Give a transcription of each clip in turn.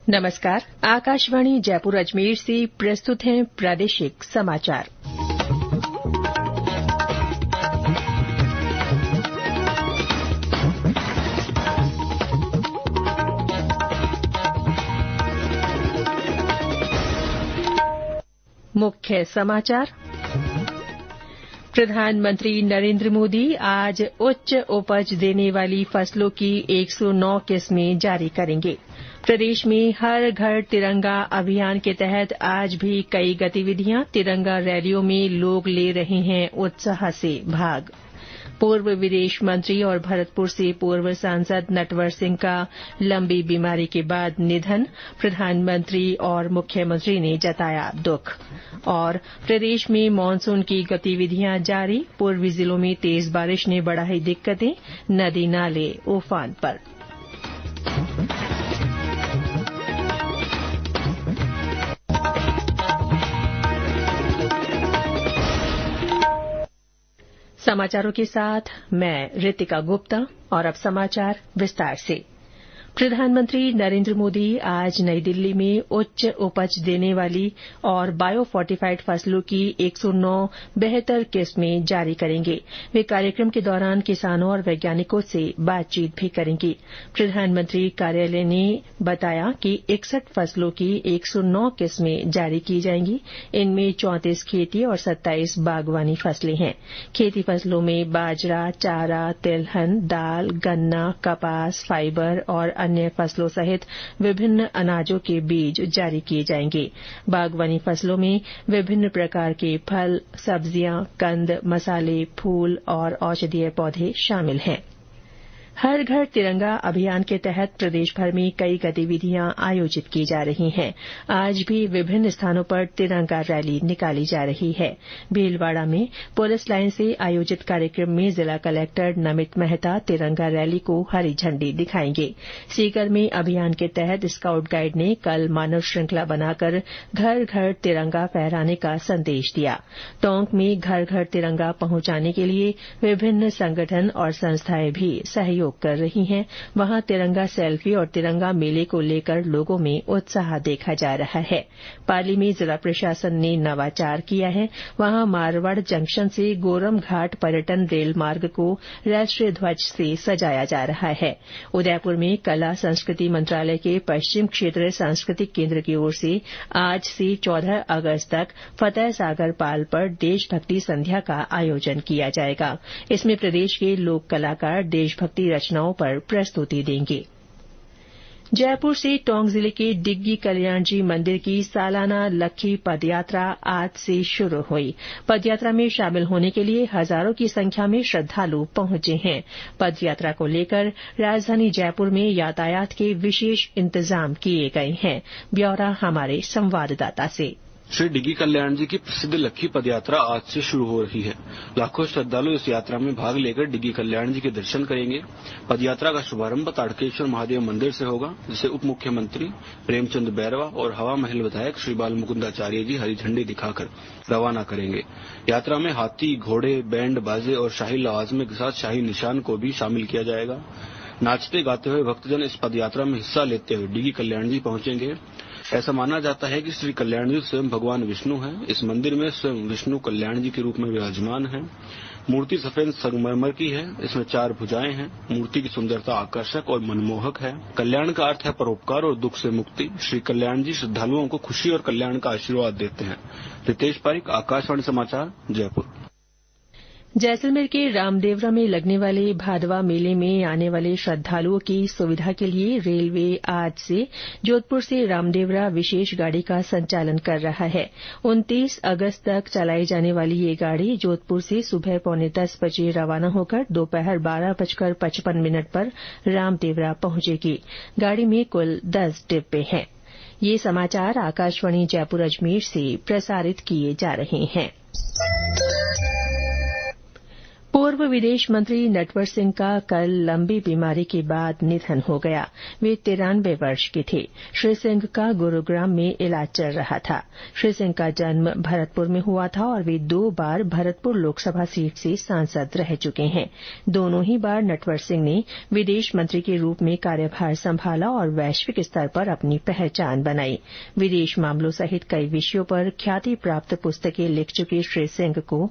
नमस्कार। आकाशवाणी जयपुर अजमेर से प्रस्तुत हैं प्रादेशिक समाचार। मुख्य समाचार। प्रधानमंत्री नरेंद्र मोदी आज उच्च उपज देने वाली फसलों की 109 किस्में जारी करेंगे। प्रदेश में हर घर तिरंगा अभियान के तहत आज भी कई गतिविधियां। तिरंगा रैलियों में लोग ले रहे हैं उत्साह से भाग। पूर्व विदेश मंत्री और भरतपुर से पूर्व सांसद नटवर सिंह का लंबी बीमारी के बाद निधन। प्रधानमंत्री और मुख्यमंत्री ने जताया दुख। और प्रदेश में मानसून की गतिविधियां जारी। पूर्वी जिलों में तेज बारिश ने बढ़ाई दिक्कतें। नदी नाले उफान पर। समाचारों के साथ मैं ऋतिका गुप्ता। और अब समाचार विस्तार से। प्रधानमंत्री नरेंद्र मोदी आज नई दिल्ली में उच्च उपज देने वाली और बायोफोर्टिफाइड फसलों की 109 बेहतर किस्में जारी करेंगे। वे कार्यक्रम के दौरान किसानों और वैज्ञानिकों से बातचीत भी करेंगे। प्रधानमंत्री कार्यालय ने बताया कि 61 फसलों की 109 किस्में जारी की जाएंगी। इनमें 34 खेती और 27 बागवानी फसलें हैं। खेती फसलों में बाजरा, चारा, तिलहन, दाल, गन्ना, कपास, फाइबर और अन्य फसलों सहित विभिन्न अनाजों के बीज जारी किए जाएंगे। बागवानी फसलों में विभिन्न प्रकार के फल, सब्जियां, कंद, मसाले, फूल और औषधीय पौधे शामिल हैं। हर घर तिरंगा अभियान के तहत प्रदेश भर में कई गतिविधियां आयोजित की जा रही हैं। आज भी विभिन्न स्थानों पर तिरंगा रैली निकाली जा रही है। भीलवाड़ा में पुलिस लाइन से आयोजित कार्यक्रम में जिला कलेक्टर नमित मेहता तिरंगा रैली को हरी झंडी दिखाएंगे। सीकर में अभियान के तहत स्काउट गाइड ने कल मानव श्रृंखला बनाकर घर घर तिरंगा फहराने का संदेश दिया। टोंक में घर घर तिरंगा पहुंचाने के लिए विभिन्न संगठन और संस्थाएं भी सहयोग कर रही हैं। वहां तिरंगा सेल्फी और तिरंगा मेले को लेकर लोगों में उत्साह देखा जा रहा है। पाली में जिला प्रशासन ने नवाचार किया है। वहां मारवाड़ जंक्शन से गोरम घाट पर्यटन रेल मार्ग को राष्ट्रीय ध्वज से सजाया जा रहा है। उदयपुर में कला संस्कृति मंत्रालय के पश्चिम क्षेत्र सांस्कृतिक केंद्र की ओर से आज से 14 अगस्त तक फतेह सागर पाल पर देशभक्ति संध्या का आयोजन किया जाएगा। इसमें प्रदेश के लोक कलाकार देशभक्ति रचनाओं पर प्रस्तुति देंगे। जयपुर से टोंक जिले के डिग्गी कल्याण जी मंदिर की सालाना लक्खी पदयात्रा आज से शुरू हुई। पदयात्रा में शामिल होने के लिए हजारों की संख्या में श्रद्धालु पहुंचे हैं। पदयात्रा को लेकर राजधानी जयपुर में यातायात के विशेष इंतजाम किए गए हैं। ब्यौरा हमारे संवाददाता से। श्री डिग्गी कल्याण जी की प्रसिद्ध लक्खी पदयात्रा आज से शुरू हो रही है। लाखों श्रद्धालु इस यात्रा में भाग लेकर डिग्गी कल्याण जी के दर्शन करेंगे। पदयात्रा का शुभारंभ ताड़केश्वर महादेव मंदिर से होगा, जिसे उप मुख्यमंत्री प्रेमचंद बैरवा और हवा महल विधायक श्री बाल मुकुंदाचार्य जी हरी झंडी दिखाकर रवाना करेंगे। यात्रा में हाथी, घोड़े, बैंड बाजे और शाही लवाजमे के साथ शाही निशान को भी शामिल किया जाएगा। नाचते गाते हुए भक्तजन इस पदयात्रा में हिस्सा लेते हुए डिग्गी कल्याण जी पहुंचेंगे। ऐसा माना जाता है कि श्री कल्याण जी स्वयं भगवान विष्णु हैं। इस मंदिर में स्वयं विष्णु कल्याण जी के रूप में विराजमान हैं। मूर्ति सफेद संगमरमर की है। इसमें 4 भुजाएं हैं। मूर्ति की सुंदरता आकर्षक और मनमोहक है। कल्याण का अर्थ है परोपकार और दुख से मुक्ति। श्री कल्याण जी श्रद्धालुओं को खुशी और कल्याण का आशीर्वाद देते हैं। रितेश पारिक, आकाशवाणी समाचार, जयपुर। जैसलमेर के रामदेवरा में लगने वाले भादवा मेले में आने वाले श्रद्धालुओं की सुविधा के लिए रेलवे आज से जोधपुर से रामदेवरा विशेष गाड़ी का संचालन कर रहा है। 29 अगस्त तक चलाई जाने वाली ये गाड़ी जोधपुर से सुबह 9:45 बजे रवाना होकर दोपहर 12:55 पर रामदेवरा पहुंचेगी। गाड़ी में कुल 10 डिब्बे हैं। ये समाचार आकाशवाणी जयपुर अजमेर से प्रसारित किए जा रहे हैं। पूर्व पूर्व विदेश मंत्री नटवर सिंह का कल लंबी बीमारी के बाद निधन हो गया। वे 93 वर्ष के थे। श्री सिंह का गुरुग्राम में इलाज चल रहा था। श्री सिंह का जन्म भरतपुर में हुआ था और वे 2 बार भरतपुर लोकसभा सीट से सांसद रह चुके हैं। दोनों ही बार नटवर सिंह ने विदेश मंत्री के रूप में कार्यभार संभाला और वैश्विक स्तर पर अपनी पहचान बनाई। विदेश मामलों सहित कई विषयों पर ख्याति प्राप्त पुस्तकें लिख चुके श्री सिंह को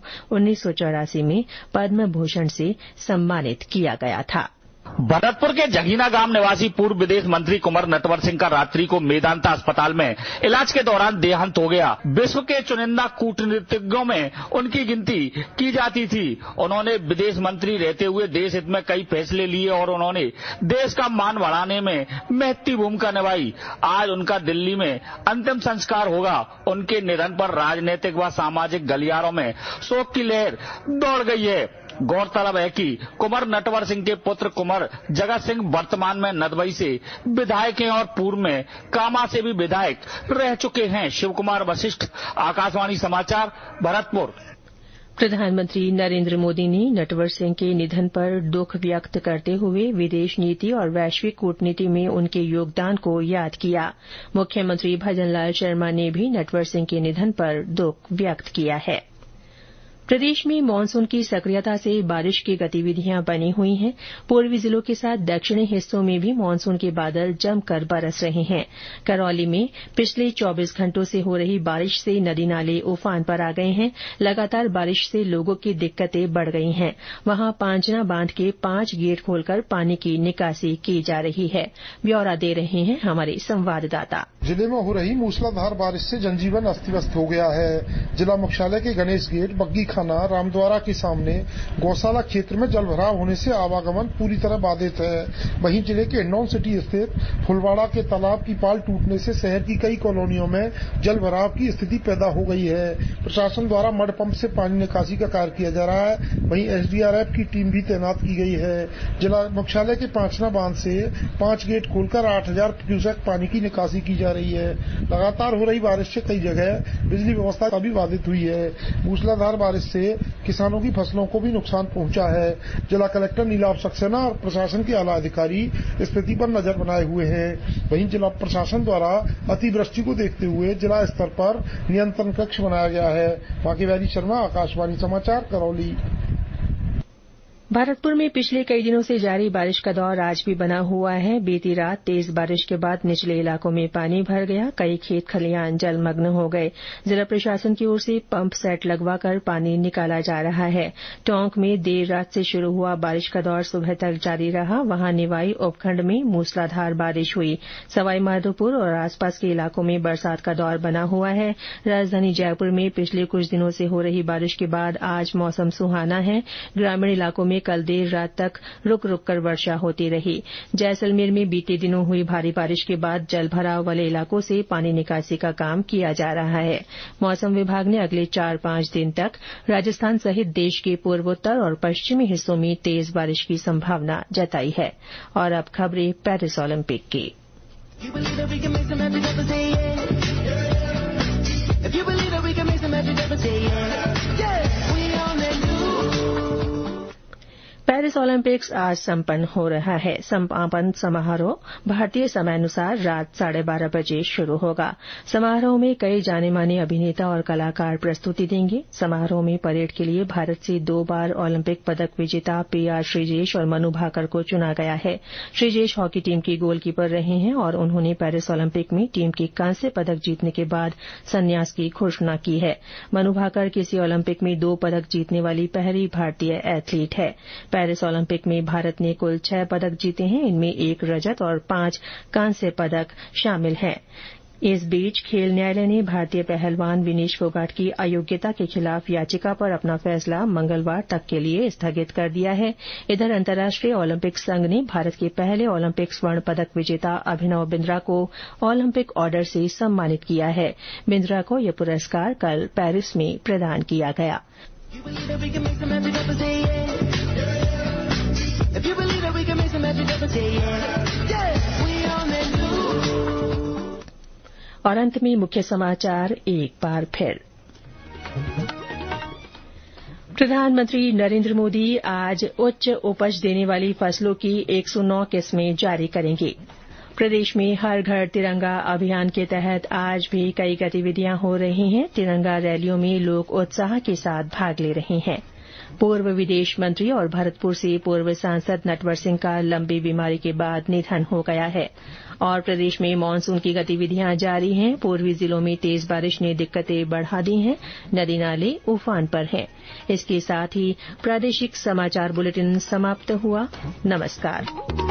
1984 में पद्म भूषण से सम्मानित किया गया था। भरतपुर के जगीना गांव निवासी पूर्व विदेश मंत्री कुंवर नटवर सिंह का रात्रि को मेदांता अस्पताल में इलाज के दौरान देहांत हो गया। विश्व के चुनिंदा कूटनीतिज्ञों में उनकी गिनती की जाती थी। उन्होंने विदेश मंत्री रहते हुए देश हित में कई फैसले लिए और उन्होंने देश का मान बढ़ाने में महत्वपूर्ण भूमिका निभाई। आज उनका दिल्ली में अंतिम संस्कार होगा। उनके निधन पर राजनीतिक व सामाजिक गलियारों में शोक की लहर दौड़ गई है। गौरतलब है कि कुंवर नटवर सिंह के पुत्र कुंवर जगत सिंह वर्तमान में नदबई से विधायक हैं और पूर्व में कामा से भी विधायक रह चुके हैं। शिव कुमार वशिष्ठ, आकाशवाणी समाचार, भरतपुर। प्रधानमंत्री नरेंद्र मोदी ने नटवर सिंह के निधन पर दुख व्यक्त करते हुए विदेश नीति और वैश्विक कूटनीति में उनके योगदान को याद किया। मुख्यमंत्री भजनलाल शर्मा ने भी नटवर सिंह के निधन पर दुख व्यक्त किया है। प्रदेश में मानसून की सक्रियता से बारिश की गतिविधियां बनी हुई हैं। पूर्वी जिलों के साथ दक्षिणी हिस्सों में भी मानसून के बादल जमकर बरस रहे हैं। करौली में पिछले 24 घंटों से हो रही बारिश से नदी नाले उफान पर आ गए हैं। लगातार बारिश से लोगों की दिक्कतें बढ़ गई हैं। वहां पांचना बांध के 5 गेट खोलकर पानी की निकासी की जा रही है। ब्यौरा दे रहे हैं हमारे संवाददाता। जिले में हो रही मूसलाधार बारिश से जनजीवन अस्त व्यस्त हो गया है। जिला मुख्यालय के गणेश गेट, बग्गी खाना, रामद्वारा के सामने गौशाला क्षेत्र में जलभराव होने से आवागमन पूरी तरह बाधित है। वहीं जिले के हिंडौन सिटी स्थित फुलवाड़ा के तालाब की पाल टूटने से शहर की कई कॉलोनियों में जलभराव की स्थिति पैदा हो गई है। प्रशासन द्वारा मड पंप से पानी निकासी का कार्य किया जा रहा है। वहीं एसडीआरएफ की टीम भी तैनात की गई है। जिला मुख्यालय के पांचना बांध से 5 गेट खोलकर 8000 क्यूसेक पानी की निकासी की जा रही है। लगातार हो रही बारिश से कई जगह बिजली व्यवस्था भी बाधित हुई है। मूसलाधार बारिश से किसानों की फसलों को भी नुकसान पहुंचा है। जिला कलेक्टर नीलाभ सक्सेना और प्रशासन के आला अधिकारी स्थिति पर नजर बनाए हुए हैं। वहीं जिला प्रशासन द्वारा अतिवृष्टि को देखते हुए जिला स्तर पर नियंत्रण कक्ष बनाया गया है। बांकीबिहारी शर्मा, आकाशवाणी समाचार, करौली। भरतपुर में पिछले कई दिनों से जारी बारिश का दौर आज भी बना हुआ है। बीती रात तेज बारिश के बाद निचले इलाकों में पानी भर गया। कई खेत खलिहान जलमग्न हो गए। जिला प्रशासन की ओर से पंप सेट लगवाकर पानी निकाला जा रहा है। टोंक में देर रात से शुरू हुआ बारिश का दौर सुबह तक जारी रहा। वहां निवाई उपखंड में मूसलाधार बारिश हुई। सवाईमाधोपुर और आसपास के इलाकों में बरसात का दौर बना हुआ है। राजधानी जयपुर में पिछले कुछ दिनों से हो रही बारिश के बाद आज मौसम सुहाना है। ग्रामीण इलाकों में कल देर रात तक रुक रुक कर वर्षा होती रही। जैसलमेर में बीते दिनों हुई भारी बारिश के बाद जल भराव वाले इलाकों से पानी निकासी का काम किया जा रहा है। मौसम विभाग ने अगले 4-5 दिन तक राजस्थान सहित देश के पूर्वोत्तर और पश्चिमी हिस्सों में तेज बारिश की संभावना जताई है। और अब खबरें पेरिस ओलंपिक की। पेरिस ओलंपिक्स आज संपन्न हो रहा है। समापन समारोह भारतीय समयानुसार रात 12:30 बजे शुरू होगा। समारोह में कई जाने माने अभिनेता और कलाकार प्रस्तुति देंगे। समारोह में परेड के लिए भारत से 2 बार ओलंपिक पदक विजेता PR श्रीजेश और मनु भाकर को चुना गया है। श्रीजेश हॉकी टीम की गोलकीपर रहे हैं और उन्होंने पेरिस ओलंपिक में टीम के कांस्य पदक जीतने के बाद संन्यास की घोषणा की है। मनु भाकर किसी ओलंपिक में 2 पदक जीतने वाली पहली भारतीय एथलीट है। पेरिस ओलंपिक में भारत ने कुल 6 पदक जीते हैं। इनमें 1 रजत और 5 कांस्य पदक शामिल हैं। इस बीच खेल न्यायालय ने भारतीय पहलवान विनेश फोगाट की अयोग्यता के खिलाफ याचिका पर अपना फैसला मंगलवार तक के लिए स्थगित कर दिया है। इधर अंतर्राष्ट्रीय ओलंपिक संघ ने भारत के पहले ओलंपिक स्वर्ण पदक विजेता अभिनव बिंद्रा को ओलंपिक ऑर्डर से सम्मानित किया है। बिंद्रा को यह पुरस्कार कल पेरिस में प्रदान किया गया। और अंत में मुख्य समाचार एक बार फिर। प्रधानमंत्री नरेंद्र मोदी आज उच्च उपज देने वाली फसलों की 109 किस्में जारी करेंगे। प्रदेश में हर घर तिरंगा अभियान के तहत आज भी कई गतिविधियां हो रही हैं। तिरंगा रैलियों में लोग उत्साह के साथ भाग ले रहे हैं। पूर्व विदेश मंत्री और भरतपुर से पूर्व सांसद नटवर सिंह का लंबी बीमारी के बाद निधन हो गया है और प्रदेश में मानसून की गतिविधियां जारी हैं। पूर्वी जिलों में तेज बारिश ने दिक्कतें बढ़ा दी हैं। नदी नाले उफान पर हैं। इसके साथ ही प्रादेशिक समाचार बुलेटिन समाप्त हुआ। नमस्कार।